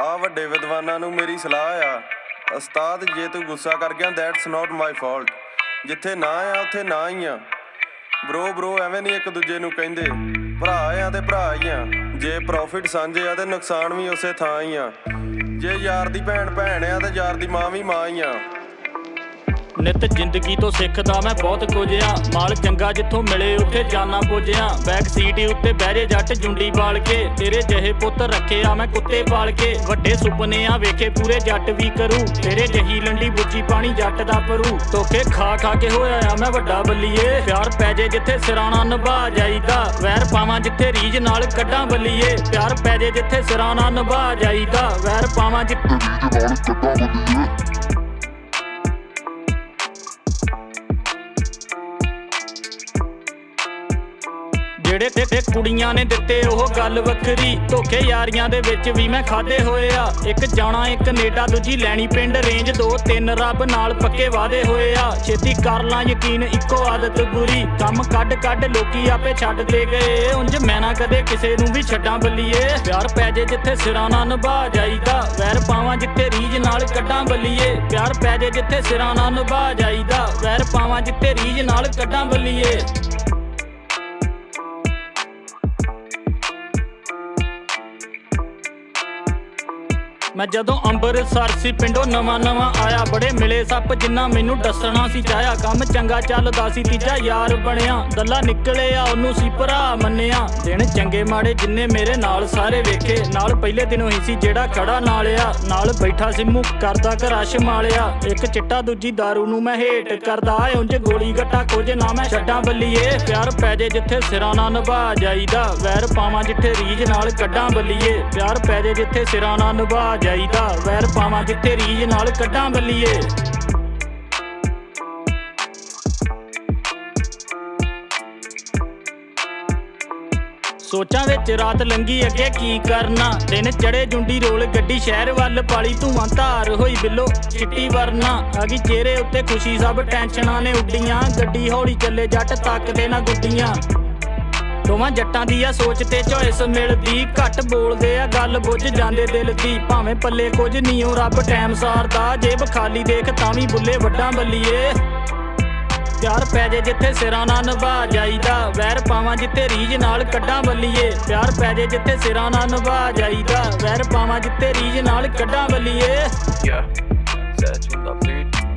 ਆ ਵੱਡੇ ਵਿਦਵਾਨਾਂ ਨੂੰ ਮੇਰੀ ਸਲਾਹ ਆ, ਉਸਤਾਦ ਜੇ ਤੂੰ ਗੁੱਸਾ ਕਰ ਗਿਆ ਦੈਟਸ ਨਾਟ ਮਾਈ ਫਾਲਟ। ਜਿੱਥੇ ਨਾ ਆ ਉੱਥੇ ਨਾ ਹੀ ਆ। ਬਰੋ ਐਵੇਂ ਨਹੀਂ ਇੱਕ ਦੂਜੇ ਨੂੰ ਕਹਿੰਦੇ, ਭਰਾ ਆ ਤੇ ਭਰਾ ਹੀ ਆ। ਜੇ ਪ੍ਰੋਫਿਟ ਸਾਂਝੇ ਆ ਤੇ ਨੁਕਸਾਨ ਵੀ ਉਸੇ ਥਾਂ ਹੀ ਆ। ਜੇ ਯਾਰ ਦੀ ਭੈਣ ਆ ਤੇ ਯਾਰ ਦੀ ਮਾਂ ਵੀ ਮਾਂ ਹੀ ਆ। ਨਿਤ ਜ਼ਿੰਦਗੀ ਤੋਂ ਸਿੱਖਦਾ ਮੈਂ ਬਹੁਤ ਕੁਝ ਆ। ਮਾਲ ਚੰਗਾ ਜਿੱਥੋਂ ਮਿਲੇ ਉੱਥੇ ਜਾਨਾ ਪੁੱਜਿਆ। ਬੈਕ ਸੀਟ ਉੱਤੇ ਬਹਿ ਜੇ ਜੱਟ ਜੁੰਡੀ ਬਾਲ ਕੇ। ਤੇਰੇ ਜਿਹੇ ਪੁੱਤ ਰੱਖੇ ਆ ਮੈਂ ਕੁੱਤੇ ਪਾਲ ਕੇ। ਵੱਡੇ ਸੁਪਨੇ ਆ ਵੇਖੇ ਪੂਰੇ ਜੱਟ ਵੀ ਕਰੂ। ਤੇਰੇ ਜਹੀ ਲੰਡੀ ਬੁੱਝੀ ਪਾਣੀ ਜੱਟ ਦਾ ਭਰੂ। ਧੋਖੇ ਖਾ ਕੇ ਹੋਇਆ ਆ ਮੈਂ ਵੱਡਾ ਬੱਲੀਏ। ਪਿਆਰ ਪੈ ਜੇ ਜਿੱਥੇ ਸਿਰਾਣਾ ਨਿਭਾ ਜਾਈਦਾ। ਵੈਰ ਪਾਵਾਂ ਜਿੱਥੇ ਰੀਝ ਨਾਲ ਕੱਢਾਂ ਬੱਲੀਏ। ਪਿਆਰ ਪੈ ਜੇ ਜਿੱਥੇ ਸਿਰਾਣਾ ਨਿਭਾ ਜਾਈਦਾ। ਵੈਰ ਪਾਵਾਂ ਜਿੱਥੇ ਰੀਝ ਨਾਲ ਕੱਢਾਂ ਬੱਲੀਏ। ਜਿਹੜੇ ਤੇ ਕੁੜੀਆਂ ਨੇ ਦਿੱਤੇ ਉਹ ਗੱਲ ਵੱਖਰੀ। ਧੋਖੇ ਯਾਰੀਆਂ ਦੇ ਵਿੱਚ ਵੀ ਮੈਂ ਖਾਦੇ ਹੋਏ ਆ। ਇੱਕ ਜਾਣਾ ਇੱਕ ਕਨੇਡਾ ਦੂਜੀ ਲੈਣੀ ਪਿੰਡ ਰੇਂਜ। 2-3 ਰੱਬ ਨਾਲ ਪੱਕੇ ਵਾਦੇ ਹੋਏ ਆ। ਛੇਤੀ ਕਰ ਲਾਂ ਯਕੀਨ ਇੱਕੋ ਆਦਤ ਬੁਰੀ। ਕੰਮ ਕੱਢ ਲੋਕੀ ਆਪੇ ਛੱਡ ਦੇ ਗਏ। ਉਂਝ ਮੈਂ ਨਾ ਕਦੇ ਕਿਸੇ ਨੂੰ ਵੀ ਛੱਡਾਂ ਬੱਲੀਏ। ਪਿਆਰ ਪੈ ਜੇ ਜਿੱਥੇ ਸਿਰਾਂ ਨਾਲ ਨਿਭਾ ਜਾਈਦਾ। ਵੈਰ ਪਾਵਾਂ ਜਿੱਥੇ ਰੀਝ ਨਾਲ ਕੱਢਾਂ ਬੱਲੀਏ। ਪਿਆਰ ਪੈ ਜੇ ਜਿੱਥੇ ਸਿਰਾਂ ਨਾਲ ਨਿਭਾ ਜਾਈਦਾ। ਵੈਰ ਪਾਵਾਂ ਜਿੱਥੇ ਰੀਝ ਨਾਲ ਕੱਢਾਂ ਬੱਲੀਏ। ਮੈਂ ਜਦੋਂ ਅੰਬਰਸਰ ਸੀ ਪਿੰਡੋਂ ਨਵਾਂ ਆਇਆ। ਬੜੇ ਮਿਲੇ ਸੱਪ ਜਿੰਨਾ ਮੈਨੂੰ ਦੱਸਣਾ ਸੀ ਚਾਹਿਆ। ਕੰਮ ਚੰਗਾ ਚੱਲਦਾ ਸੀ ਤੀਜਾ ਯਾਰ ਬਣਿਆ। ਦੱਲਾ ਨਿਕਲੇ ਆ ਉਹਨੂੰ ਸੀ ਭਰਾ ਮੰਨਿਆ। ਦਿਨ ਚੰਗੇ ਮਾੜੇ ਜਿੰਨੇ ਮੇਰੇ ਨਾਲ ਸਾਰੇ ਵੇਖੇ। ਨਾਲ ਪਹਿਲੇ ਦਿਨੋਂ ਹੀ ਸੀ ਜਿਹੜਾ ਖੜਾ ਨਾਲਿਆ। ਨਾਲ ਬੈਠਾ ਸੀ ਮੂੰਹ ਕਰਦਾ ਘਰਾ ਸ਼ਮਾਲਿਆ। ਇੱਕ ਚਿੱਟਾ ਦੂਜੀ ਦਾਰੂ ਨੂੰ ਮੈਂ ਹੇਟ ਕਰਦਾ। ਉਂਝ ਗੋਲੀ ਗੱਟਾ ਕੁਝ ਨਾ ਮੈਂ ਛੱਡਾਂ ਬੱਲੀਏ। ਪਿਆਰ ਪੈ ਜੇ ਜਿੱਥੇ ਸਿਰਾਂ ਨਾਲ ਨਿਭਾ ਜਾਈਦਾ। ਵੈਰ ਪਾਵਾਂ ਜਿੱਥੇ ਰੀਝ ਨਾਲ ਕੱਢਾਂ ਬੱਲੀਏ। ਪਿਆਰ ਪੈ ਜੇ ਜਿੱਥੇ ਸਿਰਾਂ ਨਾਲ ਨਿਭਾ ਜਾਈਦਾ। ਵੈਰ ਪਾਵਾਂ ਜਿੱਥੇ ਰੀਝ ਨਾਲ ਕੱਢਾਂ ਬੱਲੀਏ। ਸੋਚਾਂ ਵਿੱਚ ਰਾਤ ਲੰਗੀ ਅੱਗੇ ਕੀ ਕਰਨਾ। ਦਿਨ ਚੜੇ ਜੁੰਡੀ ਰੋਲ ਗੱਡੀ ਸ਼ਹਿਰ ਵੱਲ ਪਾਲੀ। ਧੂਆਂ ਧਾਰ ਹੋਈ ਬਿੱਲੋ ਚਿੱਟੀ ਵਰਨਾ। ਆ ਗਈ ਚਿਹਰੇ ਉੱਤੇ ਖੁਸ਼ੀ ਸਭ ਟੈਨਸ਼ਨਾਂ ਨੇ ਉੱਡੀਆਂ। ਗੱਡੀ ਹੌਲੀ ਚੱਲੇ ਜੱਟ ਤੱਕਦੇ ਨਾ ਗੁੱਡੀਆਂ। ਦੋਵਾਂ ਜੱਟਾਂ ਦੀ ਆ ਸੋਚ ਤੇ ਚੋਇਸ ਮਿਲਦੀ। ਘੱਟ ਬੋਲਦੇ ਆ ਗੱਲ ਬੁੱਝ ਜਾਂਦੇ ਦਿਲ ਦੀ। ਭਾਵੇਂ ਪੱਲੇ ਕੁਝ ਨਹੀਂ ਓ ਰੱਬ ਟਾਈਮ ਸਾਰਦਾ। ਜੇਬ ਖਾਲੀ ਦੇਖ ਤਾਂ ਵੀ ਬੁੱਲੇ ਵੱਡਾਂ ਬੱਲੀਏ। ਪਿਆਰ ਪੈ ਜੇ ਜਿੱਥੇ ਸਿਰਾਂ ਨਾਲ ਨਿਭਾ ਜਾਈਦਾ। ਵੈਰ ਪਾਵਾਂ ਜਿੱਥੇ ਰੀਝ ਨਾਲ ਕੱਢਾਂ ਬੱਲੀਏ। ਪਿਆਰ ਪੈ ਜੇ ਜਿੱਥੇ ਸਿਰਾਂ ਨਾਲ ਨਿਭਾ ਜਾਈਦਾ। ਵੈਰ ਪਾਵਾਂ ਜਿੱਥੇ ਰੀਝ ਨਾਲ ਕੱਢਾਂ ਬੱਲੀਏ।